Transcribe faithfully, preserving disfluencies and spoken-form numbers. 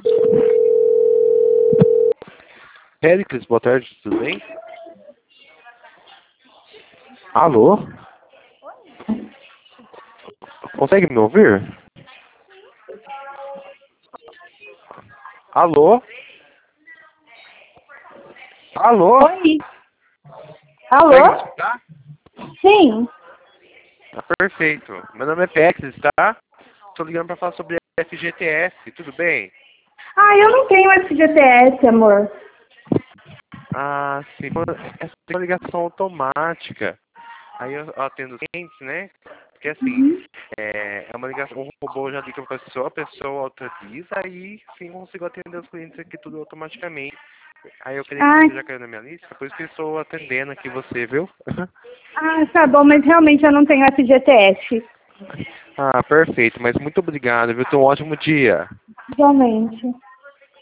Péricles, boa tarde, tudo bem? Alô? Consegue me ouvir? Alô? Alô? Oi. Consegue me Alô? escutar? Sim. Ah, perfeito. Meu nome é Péricles, tá? Estou ligando para falar sobre F G T S, tudo bem? Ah, eu não tenho F G T S, amor. Ah, sim. Essa é uma ligação automática. Aí eu eu atendo os clientes, né? Porque assim, Uhum. é, é uma ligação, o robô já liga para a pessoa, a pessoa autoriza e sim consigo atender os clientes aqui tudo automaticamente. Aí eu queria que Ah, você já caiu na minha lista, por isso que eu estou atendendo aqui você, viu? ah, tá bom, mas realmente eu não tenho F G T S. Ah, perfeito, mas muito obrigado, viu? Tenha um ótimo dia. Igualmente.